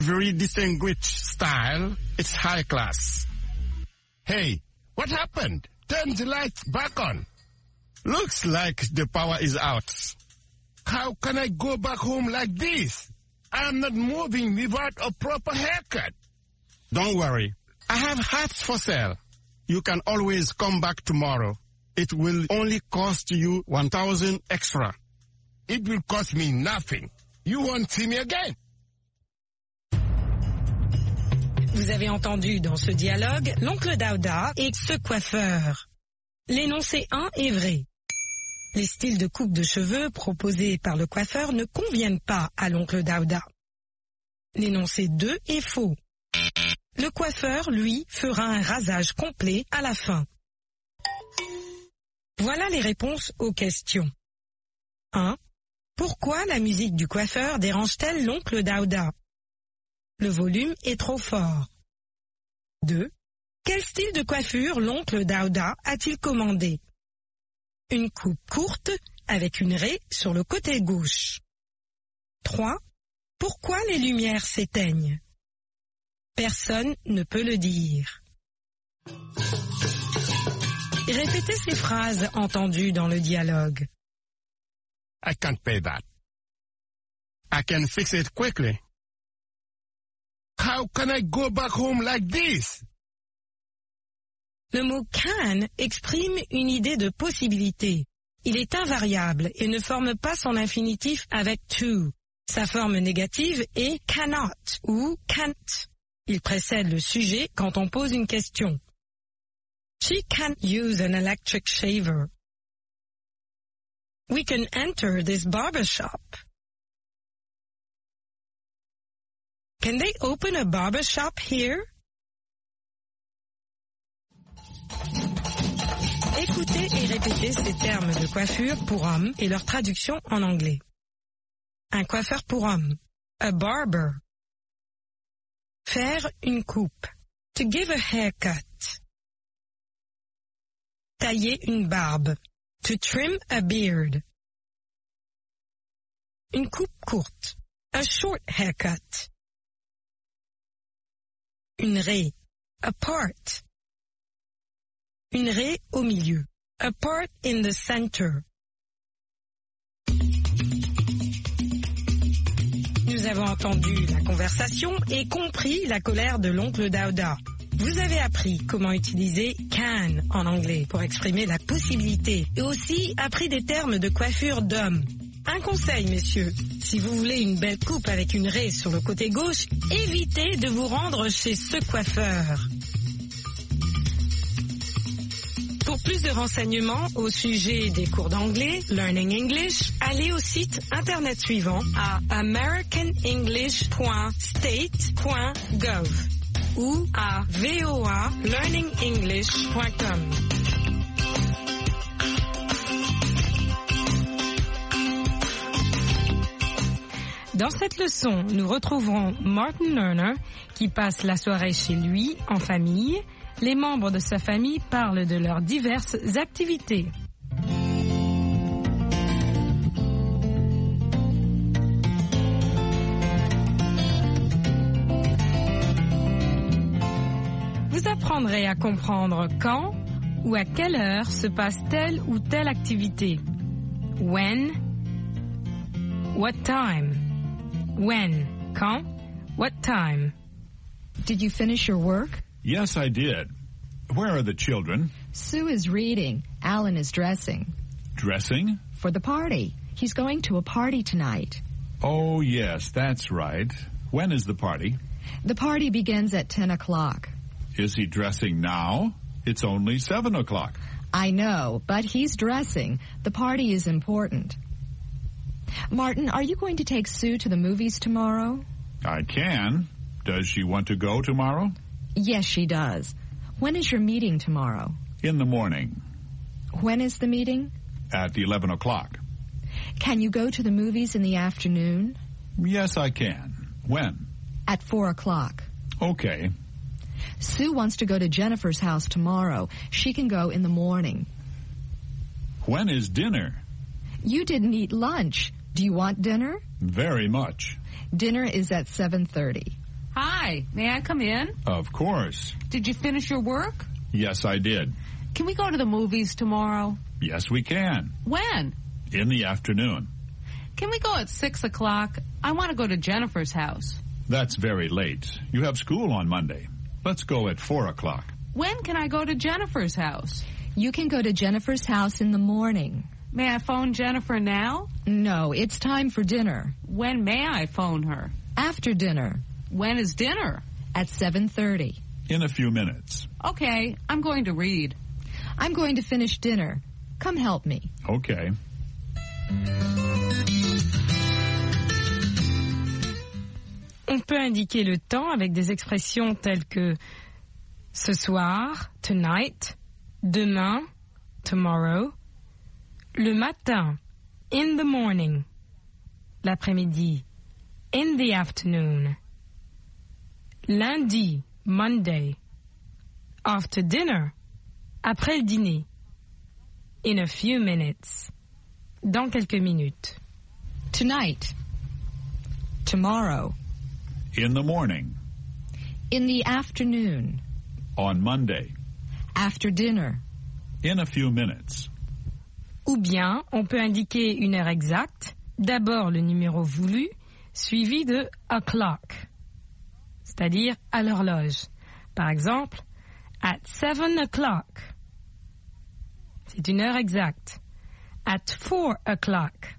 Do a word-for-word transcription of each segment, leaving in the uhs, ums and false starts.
Very distinguished style. It's high class. Hey, what happened? Turn the lights back on. Looks like the power is out. How can I go back home like this? I'm not moving without a proper haircut. Don't worry. I have hats for sale. You can always come back tomorrow. It will only cost you one thousand extra. It will cost me nothing. You won't see me again. Vous avez entendu dans ce dialogue l'oncle Daouda et ce coiffeur. L'énoncé un est vrai. Les styles de coupe de cheveux proposés par le coiffeur ne conviennent pas à l'oncle Daouda. L'énoncé deux est faux. Le coiffeur, lui, fera un rasage complet à la fin. Voilà les réponses aux questions. un. Pourquoi la musique du coiffeur dérange-t-elle l'oncle Daouda? Le volume est trop fort. deux. Quel style de coiffure l'oncle Daouda a-t-il commandé? Une coupe courte avec une raie sur le côté gauche. trois. Pourquoi les lumières s'éteignent? Personne ne peut le dire. Répétez ces phrases entendues dans le dialogue. I can't pay that. I can fix it quickly. How can I go back home like this? Le mot can exprime une idée de possibilité. Il est invariable et ne forme pas son infinitif avec to. Sa forme négative est cannot ou can't. Il précède le sujet quand on pose une question. She can't use an electric shaver. We can enter this barber shop. Can they open a barber shop here? Écoutez et répétez ces termes de coiffure pour hommes et leur traduction en anglais. Un coiffeur pour homme. A barber. Faire une coupe. To give a haircut. Tailler une barbe. To trim a beard. Une coupe courte. A short haircut. Une raie. A part. Une raie au milieu. A part in the center. Nous avons entendu la conversation et compris la colère de l'oncle Daouda. Vous avez appris comment utiliser can en anglais pour exprimer la possibilité et aussi appris des termes de coiffure d'homme. Un conseil, messieurs, si vous voulez une belle coupe avec une raie sur le côté gauche, évitez de vous rendre chez ce coiffeur. Pour plus de renseignements au sujet des cours d'anglais, Learning English, allez au site internet suivant à american english point state point gov ou à voa learning english point com. Dans cette leçon, nous retrouverons Martin Lerner qui passe la soirée chez lui en famille. Les membres de sa famille parlent de leurs diverses activités. Vous apprendrez à comprendre quand ou à quelle heure se passe telle ou telle activité. When, what time. When, quand, what time. Did you finish your work? Yes, I did. Where are the children? Sue is reading. Alan is dressing. Dressing? For the party. He's going to a party tonight. Oh, yes, that's right. When is the party? The party begins at ten o'clock. Is he dressing now? It's only seven o'clock. I know, but he's dressing. The party is important. Martin, are you going to take Sue to the movies tomorrow? I can. Does she want to go tomorrow? Yes, she does. When is your meeting tomorrow? In the morning. When is the meeting? At eleven o'clock. Can you go to the movies in the afternoon? Yes, I can. When? At four o'clock. Okay. Sue wants to go to Jennifer's house tomorrow. She can go in the morning. When is dinner? You didn't eat lunch. Do you want dinner? Very much. Dinner is at seven thirty. Hi, may I come in? Of course. Did you finish your work? Yes, I did. Can we go to the movies tomorrow? Yes, we can. When? In the afternoon. Can we go at six o'clock? I want to go to Jennifer's house. That's very late. You have school on Monday. Let's go at four o'clock. When can I go to Jennifer's house? You can go to Jennifer's house in the morning. May I phone Jennifer now? No, it's time for dinner. When may I phone her? After dinner. When is dinner? At seven thirty. In a few minutes. Okay, I'm going to read. I'm going to finish dinner. Come help me. Okay. On peut indiquer le temps avec des expressions telles que ce soir, tonight, demain, tomorrow, le matin, in the morning, l'après-midi, in the afternoon, lundi, Monday, after dinner, après le dîner, in a few minutes, dans quelques minutes. Tonight. Tomorrow. In the morning. In the afternoon. On Monday. After dinner. In a few minutes. Ou bien, on peut indiquer une heure exacte, d'abord le numéro voulu, suivi de o'clock, c'est-à-dire à l'horloge. Par exemple, at seven o'clock. C'est une heure exacte. At four o'clock.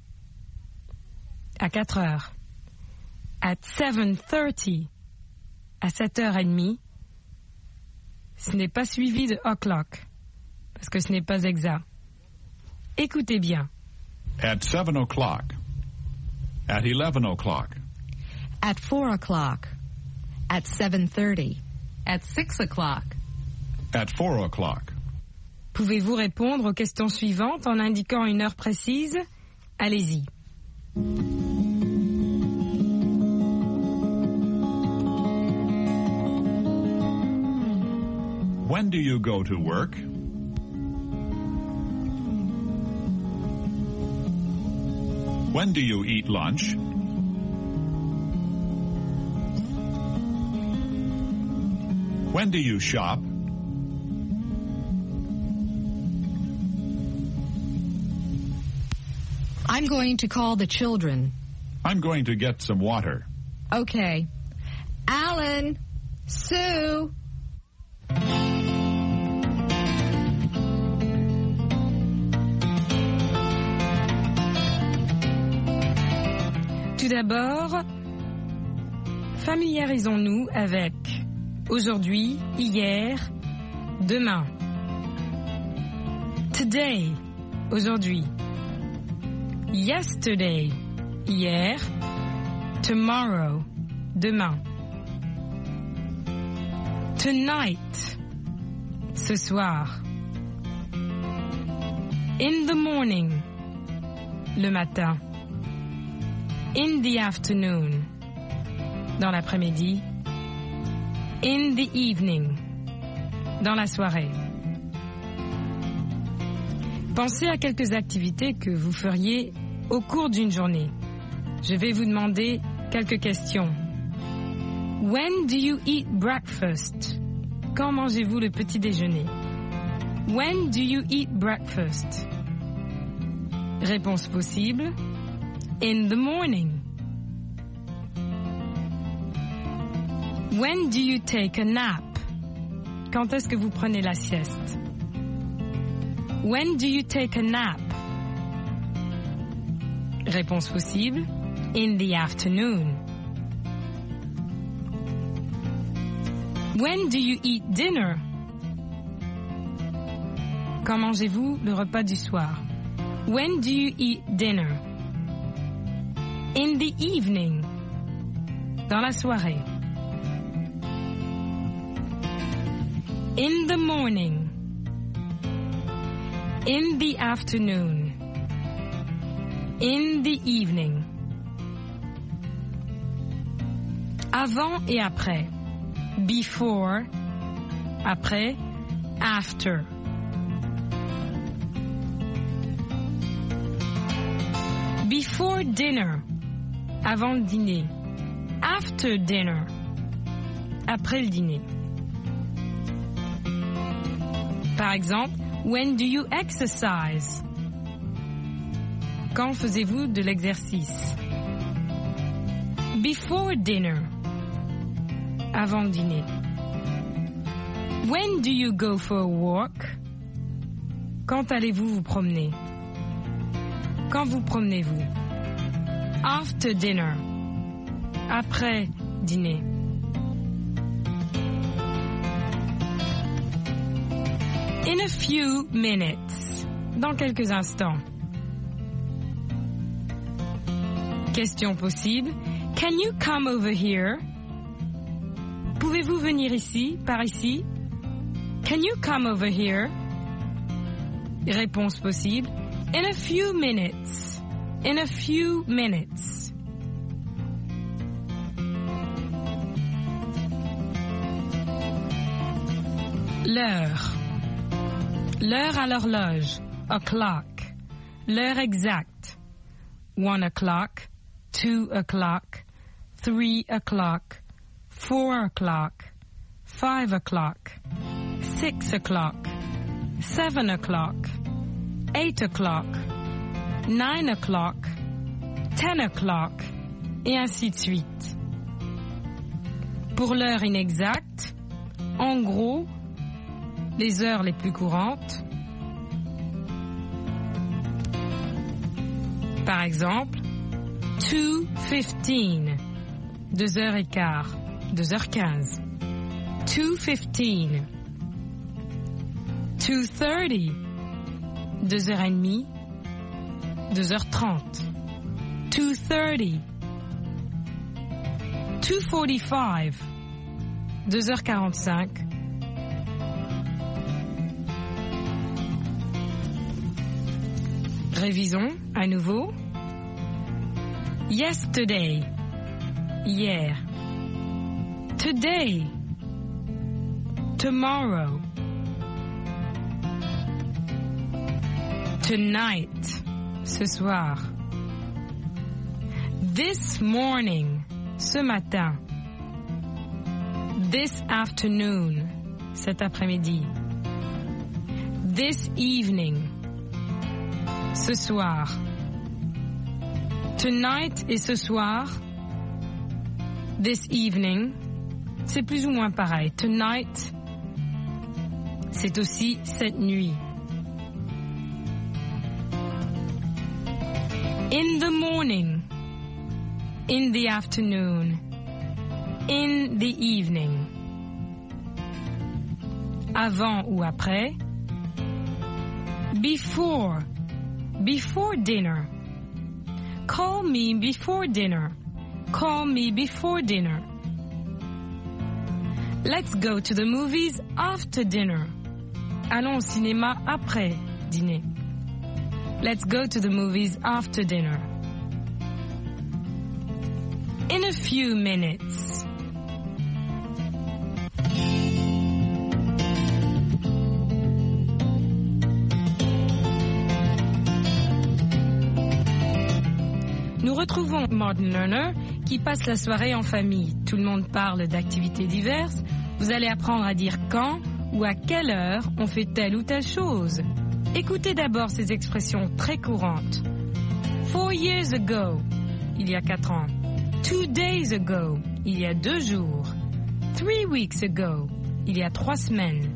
À quatre heures. At seven thirty. À sept heures trente. Ce n'est pas suivi de o'clock, parce que ce n'est pas exact. Écoutez bien. At seven o'clock. At eleven o'clock. At four o'clock. At seven thirty. At six o'clock. At four o'clock. Pouvez-vous répondre aux questions suivantes en indiquant une heure précise? Allez-y. When do you go to work? When do you eat lunch? When do you shop? I'm going to call the children. I'm going to get some water. Okay. Alan! Sue! Tout d'abord, familiarisons-nous avec aujourd'hui, hier, demain. Today, aujourd'hui. Yesterday, hier. Tomorrow, demain. Tonight, ce soir. In the morning, le matin. In the afternoon, dans l'après-midi. In the evening, dans la soirée. Pensez à quelques activités que vous feriez au cours d'une journée. Je vais vous demander quelques questions. When do you eat breakfast? Quand mangez-vous le petit déjeuner? When do you eat breakfast? Réponse possible. In the morning. When do you take a nap? Quand est-ce que vous prenez la sieste? When do you take a nap? Réponse possible. In the afternoon. When do you eat dinner? Quand mangez-vous le repas du soir? When do you eat dinner? In the evening. Dans la soirée. In the morning. In the afternoon. In the evening. Avant et après. Before. Après. After. Before dinner. Avant le dîner. After dinner. après le dîner. Par exemple, when do you exercise? Quand faisez-vous de l'exercice? Before dinner, avant le dîner. When do you go for a walk? Quand allez-vous vous promener? Quand vous promenez-vous? After dinner, après dîner. In a few minutes, dans quelques instants. Question possible. Can you come over here? Pouvez-vous venir ici, par ici? Can you come over here? Réponse possible. In a few minutes. In a few minutes. L'heure. L'heure à l'horloge. O'clock. L'heure exacte. One o'clock. Two o'clock. Three o'clock. Four o'clock. Five o'clock. Six o'clock. Seven o'clock. Eight o'clock. Nine o'clock. Ten o'clock. Et ainsi de suite. Pour l'heure inexacte, en gros, les heures les plus courantes. Par exemple, two fifteen, deux heures et quart, deux heures quinze. Two fifteen. Two thirty, deux heures et demie, deux heures trente. Two thirty. Two forty-five, deux heures quarante-cinq. Révisons à nouveau. Yesterday, hier. Today, tomorrow. Tonight, ce soir. This morning, ce matin. This afternoon, cet après-midi. This evening, ce soir. Tonight et ce soir. This evening, c'est plus ou moins pareil. Tonight, c'est aussi cette nuit. In the morning, in the afternoon, in the evening. Avant ou après. Before, before dinner. Call me before dinner. Call me before dinner. Let's go to the movies after dinner. Allons au cinéma après dîner. Let's go to the movies after dinner. In a few minutes. Nous retrouvons Martin Lerner qui passe la soirée en famille. Tout le monde parle d'activités diverses. Vous allez apprendre à dire quand ou à quelle heure on fait telle ou telle chose. Écoutez d'abord ces expressions très courantes. Four years ago, il y a quatre ans. Two days ago, il y a deux jours. Three weeks ago, il y a trois semaines.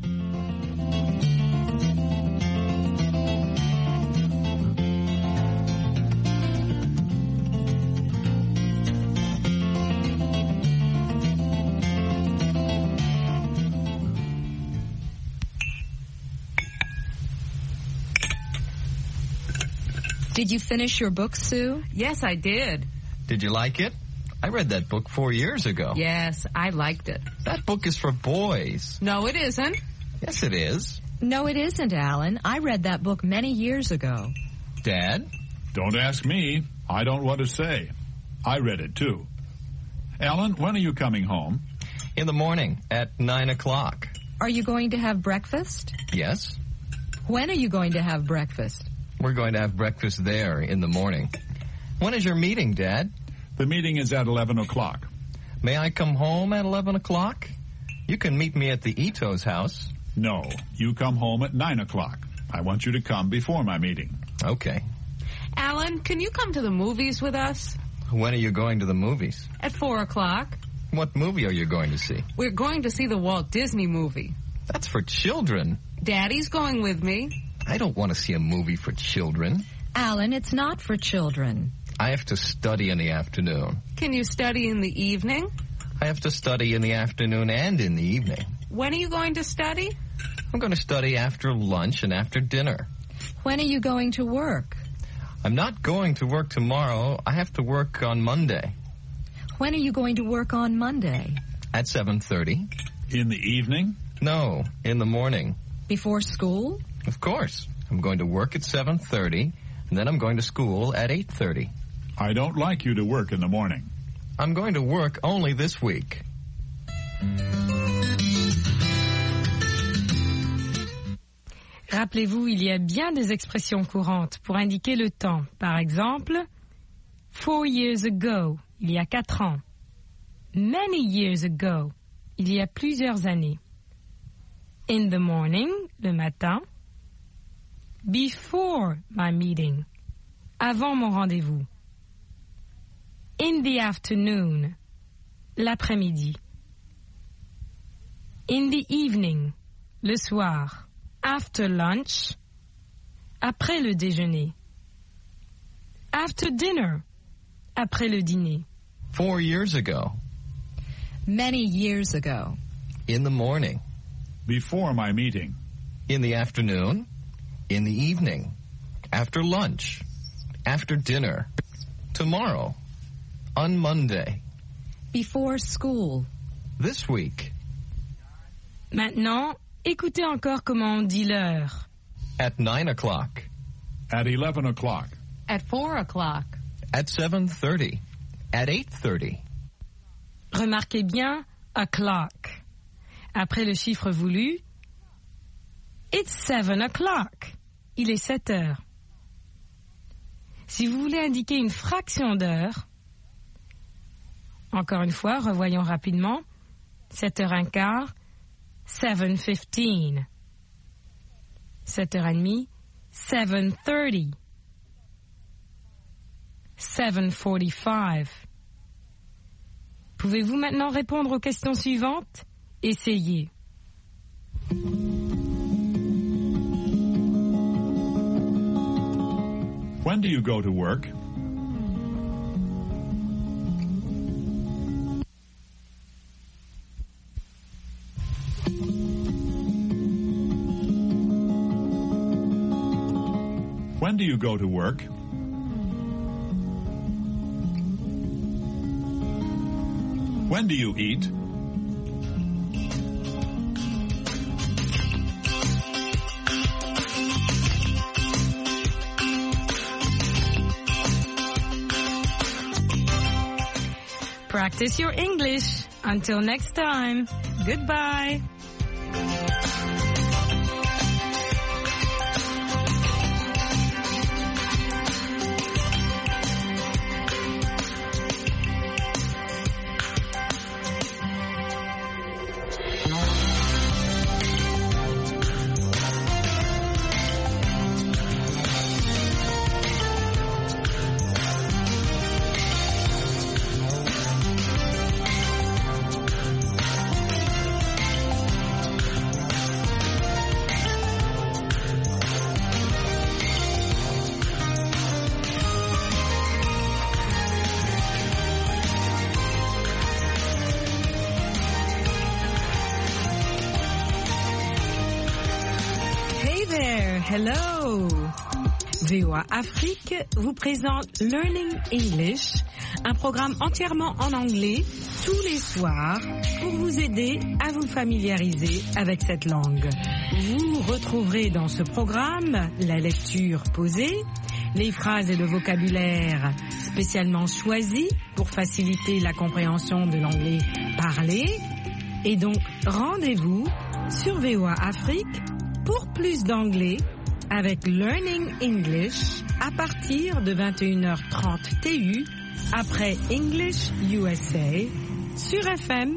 Did you finish your book, Sue? Yes, I did. Did you like it? I read that book four years ago. Yes, I liked it. That book is for boys. No, it isn't. Yes, it is. No, it isn't, Alan. I read that book many years ago. Dad? Don't ask me. I don't want to say. I read it, too. Alan, when are you coming home? In the morning, at nine o'clock. Are you going to have breakfast? Yes. When are you going to have breakfast? We're going to have breakfast there in the morning. When is your meeting, Dad? The meeting is at eleven o'clock. May I come home at eleven o'clock? You can meet me at the Ito's house. No, you come home at nine o'clock. I want you to come before my meeting. Okay. Alan, can you come to the movies with us? When are you going to the movies? At four o'clock. What movie are you going to see? We're going to see the Walt Disney movie. That's for children. Daddy's going with me. I don't want to see a movie for children. Alan, it's not for children. I have to study in the afternoon. Can you study in the evening? I have to study in the afternoon and in the evening. When are you going to study? I'm going to study after lunch and after dinner. When are you going to work? I'm not going to work tomorrow. I have to work on Monday. When are you going to work on Monday? At seven thirty. In the evening? No, in the morning. Before school? Of course. I'm going to work at seven thirty, and then I'm going to school at eight thirty. I don't like you to work in the morning. I'm going to work only this week. Rappelez-vous, il y a bien des expressions courantes pour indiquer le temps. Par exemple, four years ago, il y a quatre ans. Many years ago, il y a plusieurs années. In the morning, le matin. Before my meeting, avant mon rendez-vous. In the afternoon, l'après-midi. In the evening, le soir. After lunch, après le déjeuner. After dinner, après le dîner. Four years ago. Many years ago. In the morning. Before my meeting. In the afternoon. In the evening. After lunch. After dinner. Tomorrow. On Monday. Before school. This week. Maintenant, écoutez encore comment on dit l'heure. At nine o'clock. At eleven o'clock. At four o'clock. At seven thirty. At eight thirty. Remarquez bien o'clock. Après le chiffre voulu, it's seven o'clock. Il est sept heures. Si vous voulez indiquer une fraction d'heure, encore une fois, revoyons rapidement, sept heures quinze, seven fifteen. sept heures trente, seven thirty. seven forty-five. Pouvez-vous maintenant répondre aux questions suivantes? Essayez. When do you go to work? When do you go to work? When do you eat? Practice your English. Until next time. Goodbye. Hello! V O A Afrique vous présente Learning English, un programme entièrement en anglais tous les soirs pour vous aider à vous familiariser avec cette langue. Vous retrouverez dans ce programme la lecture posée, les phrases et le vocabulaire spécialement choisis pour faciliter la compréhension de l'anglais parlé. Et donc, rendez-vous sur V O A Afrique pour plus d'anglais avec Learning English à partir de vingt et une heures trente T U après English U S A sur F M